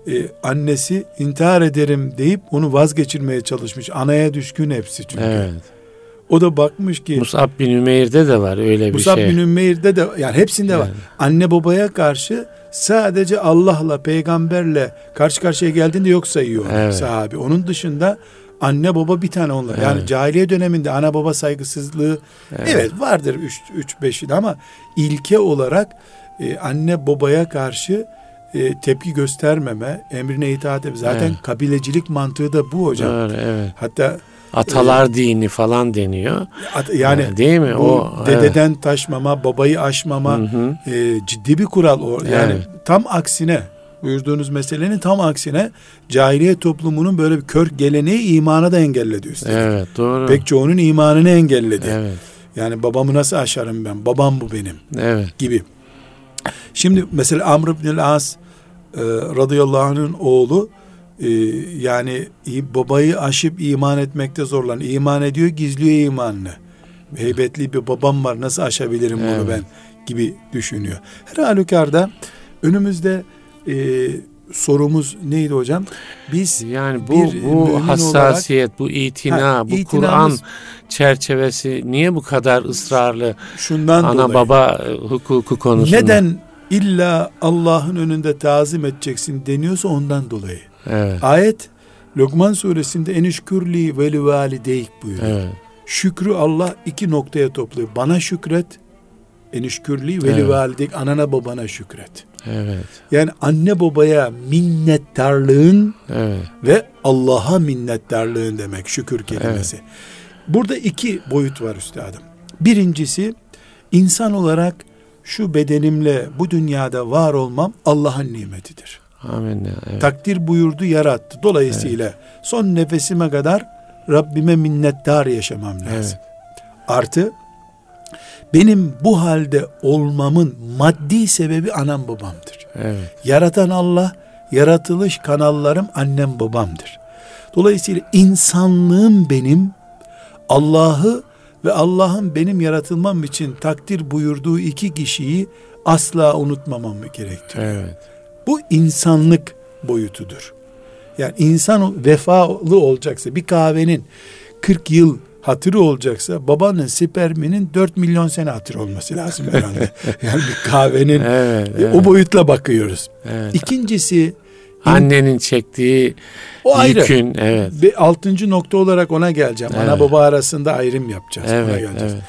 Annesi intihar ederim deyip onu vazgeçirmeye çalışmış. Anaya düşkün hepsi çünkü. Evet. O da bakmış ki Mus'ab bin Ümeyr'de de var öyle bir Mus'ab şey. bin Ümeyr'de de, yani hepsinde var. Anne babaya karşı sadece Allah'la, peygamberle karşı karşıya geldiğinde yok sayıyor sahabi. Onun dışında anne baba bir tane onlar. Yani cahiliye döneminde ana baba saygısızlığı vardır 3-5'in ama ilke olarak anne babaya karşı tepki göstermeme, emrine itaat etme. Zaten kabilecilik mantığı da bu hocam. Doğru, hatta atalar dini falan deniyor. Yani değil mi? O dededen taşmama, babayı aşmama ciddi bir kural o. Yani tam aksine, buyurduğunuz meselenin tam aksine cahiliye toplumunun böyle bir kör geleneği imana da engelledi üstelik. Evet, doğru. Pek çoğunun imanını engelledi. Evet. Yani babamı nasıl aşarım ben? Babam bu benim. Evet. Gibi. Şimdi mesela Amr ibn-i As radıyallahu anh'ın oğlu yani babayı aşıp iman etmekte zorlanıyor. İman ediyor, gizliyor imanını. Heybetli bir babam var, nasıl aşabilirim bunu ben gibi düşünüyor. Her halükarda önümüzde sorumuz neydi hocam? Biz yani bu hassasiyet, olarak, bu itina, bu Kur'an çerçevesi niye bu kadar ısrarlı? Şundan ana dolayı, baba hukuku konusunda. Neden illa Allah'ın önünde tazim edeceksin deniyorsa ondan dolayı. Evet. Ayet Lokman suresinde enişkürli ve li valideyk buyuruyor. Evet. Şükrü Allah 2 noktaya topluyor. Bana şükret, enişkürli ve li valideyk, anana babana şükret. Evet. Yani anne babaya minnettarlığın ve Allah'a minnettarlığın demek şükür kelimesi. Evet. Burada 2 boyut var üstadım. Birincisi, insan olarak şu bedenimle bu dünyada var olmam Allah'ın nimetidir. Amin. Evet. Takdir buyurdu, yarattı. Dolayısıyla son nefesime kadar Rabbime minnettar yaşamam lazım. Evet. Artı benim bu halde olmamın maddi sebebi anam babamdır. Evet. Yaratan Allah, yaratılış kanallarım annem babamdır. Dolayısıyla insanlığım benim Allah'ı ve Allah'ın benim yaratılmam için takdir buyurduğu 2 kişiyi asla unutmamam gerektiriyor. Evet. Bu insanlık boyutudur. Yani insan vefalı olacaksa, bir kahvenin 40 yıl hatırı olacaksa, babanın sperminin 4 milyon sene hatırı olması lazım herhalde. Yani bir kahvenin o boyutla bakıyoruz. Evet. İkincisi, annenin çektiği o yükün. Ve 6. nokta olarak ona geleceğim. Ana baba arasında ayrım yapacağız. Ona geleceğiz.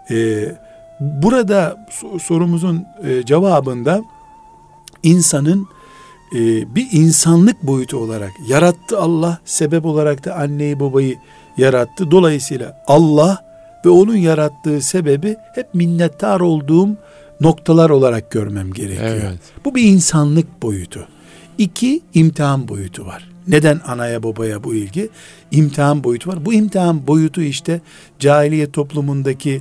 Burada sorumuzun cevabında insanın bir insanlık boyutu olarak yarattı Allah, sebep olarak da anneyi babayı yarattı. Dolayısıyla Allah ve onun yarattığı sebebi hep minnettar olduğum noktalar olarak görmem gerekiyor. Evet. Bu bir insanlık boyutu. 2, imtihan boyutu var. Neden anaya babaya bu ilgi? İmtihan boyutu var. Bu imtihan boyutu işte cahiliye toplumundaki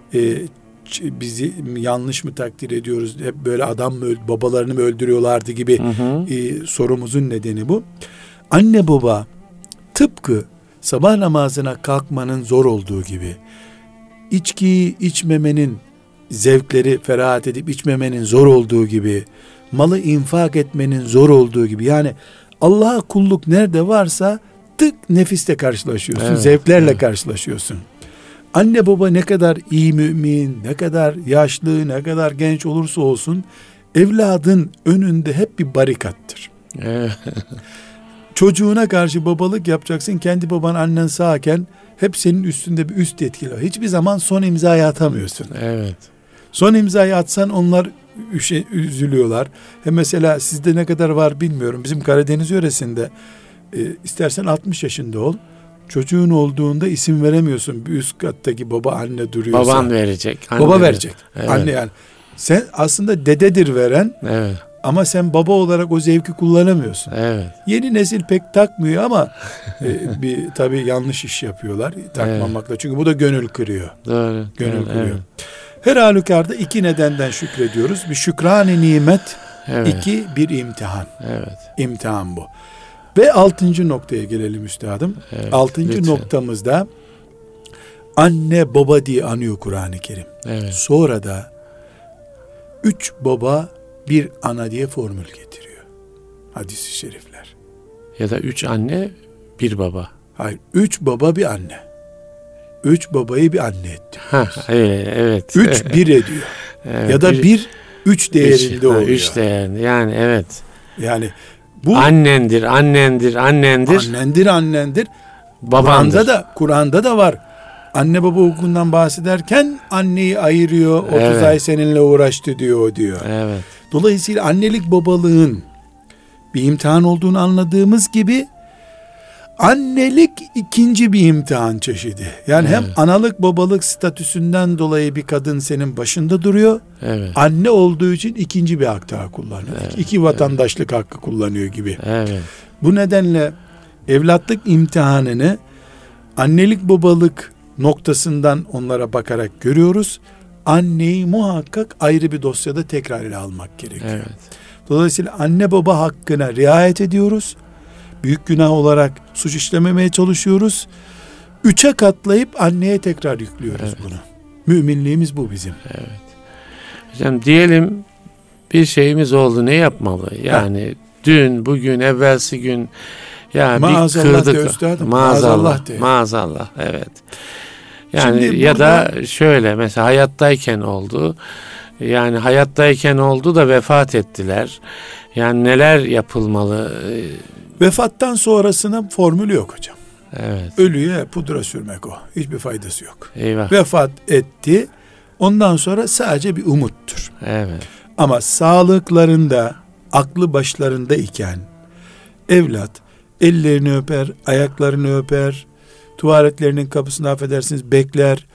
bizi yanlış mı takdir ediyoruz? Hep böyle adam mı babalarını mı öldürüyorlardı gibi sorumuzun nedeni bu. Anne baba tıpkı sabah namazına kalkmanın zor olduğu gibi, içkiyi içmemenin, zevkleri ferahat edip içmemenin zor olduğu gibi, malı infak etmenin zor olduğu gibi, yani Allah'a kulluk nerede varsa tık nefisle karşılaşıyorsun, evet, zevklerle evet, karşılaşıyorsun. Anne baba ne kadar iyi mümin, ne kadar yaşlı, ne kadar genç olursa olsun evladın önünde hep bir barikattır. Evet. Çocuğuna karşı babalık yapacaksın, kendi baban annen sağken hep senin üstünde bir üst etkili var. Hiçbir zaman son imzayı atamıyorsun. Evet. Son imzayı atsan onlar üzülüyorlar. Mesela sizde ne kadar var bilmiyorum. Bizim Karadeniz yöresinde istersen 60 yaşında ol. Çocuğun olduğunda isim veremiyorsun. Bir üst kattaki baba anne duruyorsa. Baban verecek. Baba verecek. Evet. Anne yani. Sen aslında dededir veren. Evet. Ama sen baba olarak o zevki kullanamıyorsun. Evet. Yeni nesil pek takmıyor ama bir tabii yanlış iş yapıyorlar takmamakla. Evet. Çünkü bu da gönül kırıyor. Doğru. Gönül kırıyor. Evet. Her halükarda 2 nedenden şükrediyoruz. Bir şükran-ı nimet, evet, 2 bir imtihan. Evet. İmtihan bu. Ve 6. noktaya gelelim üstadım. Evet, 6. lütfen. Noktamızda anne baba diye anıyor Kur'an-ı Kerim. Evet. Sonra da 3 baba bir ana diye formül getiriyor. Hadis-i şerifler. Ya da 3 anne bir baba. Hayır, 3 baba bir anne. 3 babayı bir anne etti. Evet. 3 bir ediyor. Evet, ya da 1 3 değerinde oluyor. 3 değerinde. Yani evet. Yani bu annendir. Annendir. Babandır. Kur'an'da da var. Anne baba hukukundan bahsederken anneyi ayırıyor. 30 evet, ay seninle uğraştı diyor. Evet. Dolayısıyla annelik babalığın bir imtihan olduğunu anladığımız gibi annelik ikinci bir imtihan çeşidi. Yani evet, hem analık babalık statüsünden dolayı bir kadın senin başında duruyor. Evet. Anne olduğu için ikinci bir hak daha kullanıyor. Evet. 2 vatandaşlık hakkı kullanıyor gibi. Evet. Bu nedenle evlatlık imtihanını annelik babalık noktasından onlara bakarak görüyoruz. Anneyi muhakkak ayrı bir dosyada tekrar ele almak gerekiyor. Evet. Dolayısıyla anne baba hakkına riayet ediyoruz. Büyük günah olarak suç işlememeye çalışıyoruz. 3'e katlayıp anneye tekrar yüklüyoruz, evet, bunu. Müminliğimiz bu bizim. Evet. Hocam diyelim bir şeyimiz oldu, ne yapmalı? Yani dün, bugün, evvelsi gün ya maazallah de üstadım. Maazallah. Evet. Yani şimdi ya da şöyle mesela hayattayken oldu. Yani hayattayken oldu da vefat ettiler. Yani neler yapılmalı? Vefattan sonrasına formülü yok hocam. Evet. Ölüye pudra sürmek o. Hiçbir faydası yok. Eyvah. Vefat etti. Ondan sonra sadece bir umuttur. Evet. Ama sağlıklarında, aklı başlarında iken evlat ellerini öper, ayaklarını öper, tuvaletlerinin kapısını affedersiniz bekler,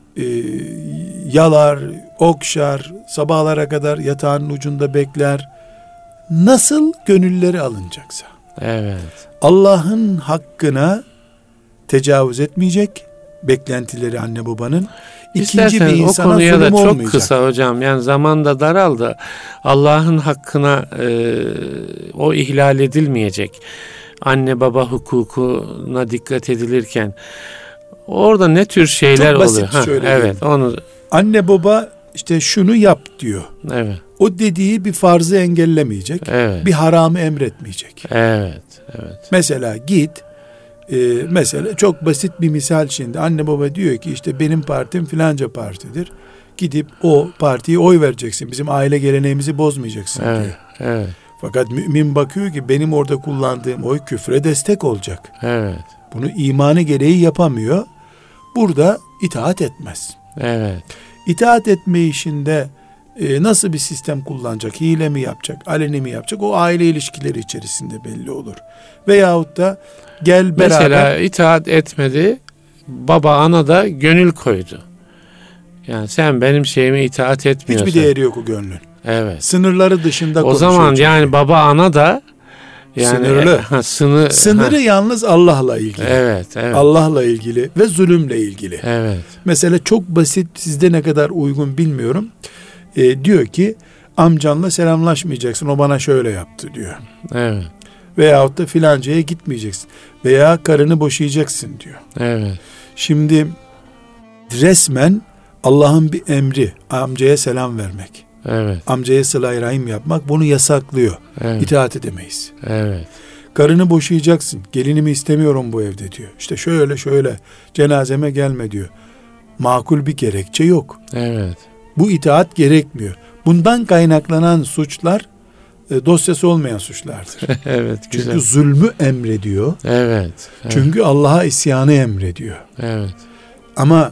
yalar, okşar, sabahlara kadar yatağın ucunda bekler. Nasıl gönülleri alınacaksa. Evet. Allah'ın hakkına tecavüz etmeyecek, beklentileri anne babanın. İkinci bir insana o konuya da çok olmayacak. Kısa hocam, yani zaman da daraldı. Allah'ın hakkına o ihlal edilmeyecek. Anne baba hukukuna dikkat edilirken orada ne tür şeyler çok basit oluyor? Evet, onu anne baba işte şunu yap diyor. Evet. O dediği bir farzı engellemeyecek. Evet. Bir haramı emretmeyecek. Evet. Mesela git mesela çok basit bir misal şimdi anne baba diyor ki işte benim partim filanca partidir. Gidip o partiye oy vereceksin. Bizim aile geleneğimizi bozmayacaksın diyor. Evet. Fakat mümin bakıyor ki benim orada kullandığım oy küfre destek olacak. Evet. Bunu imanı gereği yapamıyor. Burada itaat etmez. Evet. İtaat etme işinde nasıl bir sistem kullanacak? Hile mi yapacak? Aleni mi yapacak? O aile ilişkileri içerisinde belli olur. Veyahut da gel beraber. Mesela itaat etmedi. Baba ana da gönül koydu. Yani sen benim şeyime itaat etmiyorsun. Hiçbir değeri yok o gönlün. Evet. Sınırları dışında o zaman çünkü. Yani baba ana da yani sınırlı. Sınırı yalnız Allah'la ilgili. Evet, evet. Allah'la ilgili ve zulümle ilgili. Evet. Mesela çok basit, sizde ne kadar uygun bilmiyorum. Diyor ki amcanla selamlaşmayacaksın. O bana şöyle yaptı diyor. Evet. Veyahut da filancaya gitmeyeceksin. Veya karını boşayacaksın diyor. Evet. Şimdi resmen Allah'ın bir emri amcaya selam vermek. Evet. Amcaya sıla-i rahim yapmak bunu yasaklıyor. Evet. İtaat edemeyiz. Evet. Karını boşayacaksın. Gelinimi istemiyorum bu evde diyor. İşte şöyle cenazeme gelme diyor. Makul bir gerekçe yok. Evet. Bu itaat gerekmiyor. Bundan kaynaklanan suçlar dosyası olmayan suçlardır. Evet, güzel. Çünkü zulmü emrediyor. Evet. Evet. Çünkü Allah'a isyanı emrediyor. Evet. Ama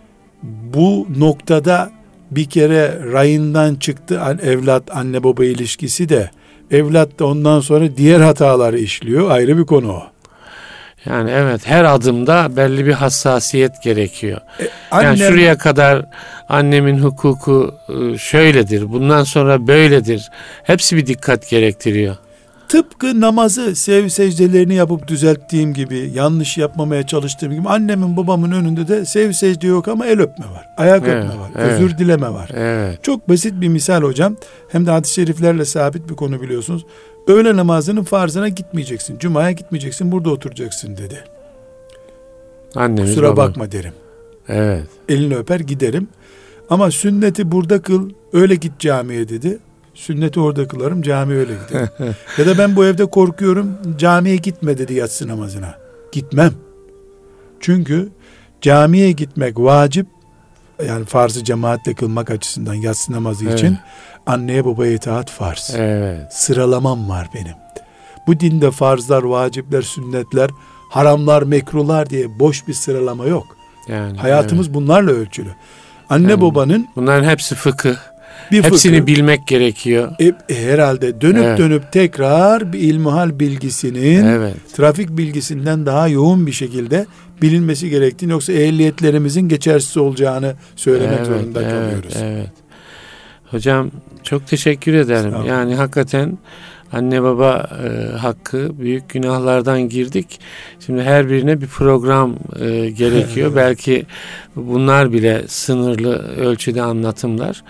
bu noktada bir kere rayından çıktı evlat anne baba ilişkisi de, evlat da ondan sonra diğer hataları işliyor, ayrı bir konu o. Yani evet, her adımda belli bir hassasiyet gerekiyor. Yani şuraya kadar annemin hukuku şöyledir, bundan sonra böyledir. Hepsi bir dikkat gerektiriyor. Tıpkı namazı sev secdelerini yapıp düzelttiğim gibi, yanlış yapmamaya çalıştığım gibi, annemin babamın önünde de sev secde yok ama el öpme var, ayak öpme var, özür dileme var. Evet. Çok basit bir misal hocam. Hem de hadis-i şeriflerle sabit bir konu biliyorsunuz. Öğle namazının farzına gitmeyeceksin, cumaya gitmeyeceksin, burada oturacaksın dedi. Annemiz, kusura babam. bakma derim. Evet. Elini öper giderim. Ama sünneti burada kıl, öyle git camiye dedi. Sünneti orada kılarım, camiye öyle giderim. Ya da ben bu evde korkuyorum, camiye gitme dedi yatsı namazına. Gitmem. Çünkü camiye gitmek vacip, yani farzı cemaatle kılmak açısından yatsı namazı için anneye babaya itaat farz. Evet. Sıralamam var benim. Bu dinde farzlar, vacipler, sünnetler, haramlar, mekruhlar diye boş bir sıralama yok. Yani hayatımız bunlarla ölçülü. Anne babanın bunların hepsi fıkıh. Hepsini bilmek gerekiyor. Herhalde dönüp tekrar bir ilmihal bilgisinin trafik bilgisinden daha yoğun bir şekilde bilinmesi gerektiğini, yoksa ehliyetlerimizin geçersiz olacağını söylemek zorunda kalıyoruz. Evet. Hocam çok teşekkür ederim. Yani hakikaten anne baba hakkı, büyük günahlardan girdik. Şimdi her birine bir program gerekiyor. Belki bunlar bile sınırlı ölçüde anlatımlar.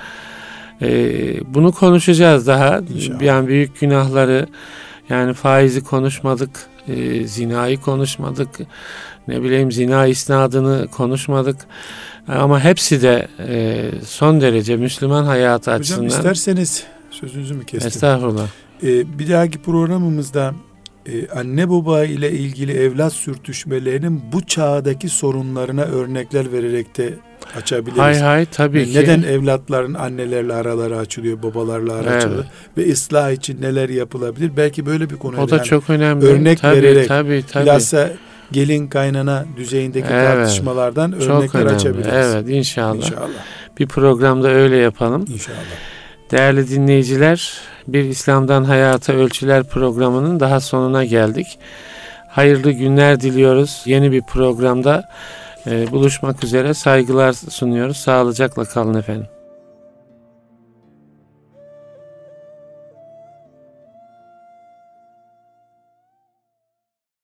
Bunu konuşacağız daha. İnşallah. Yani büyük günahları, yani faizi konuşmadık, zinayı konuşmadık, zina isnadını konuşmadık. Ama hepsi de son derece Müslüman hayatı açısından. Hocam isterseniz sözünüzü mü kestim? Estağfurullah. Bir dahaki programımızda anne baba ile ilgili evlat sürtüşmelerinin bu çağdaki sorunlarına örnekler vererek de açabiliriz. Hay tabii ki. Neden evlatların annelerle araları açılıyor, babalarla açılıyor ve ıslah için neler yapılabilir? Belki böyle bir konu. O da çok önemli. Örnek vererek. Tabii. Bilhassa gelin kaynana düzeyindeki tartışmalardan örnekler açabiliriz. Evet, inşallah. Bir programda öyle yapalım. İnşallah. Değerli dinleyiciler, Bir İslam'dan Hayata Ölçüler programının daha sonuna geldik. Hayırlı günler diliyoruz. Yeni bir programda buluşmak üzere, saygılar sunuyoruz. Sağlıcakla kalın efendim.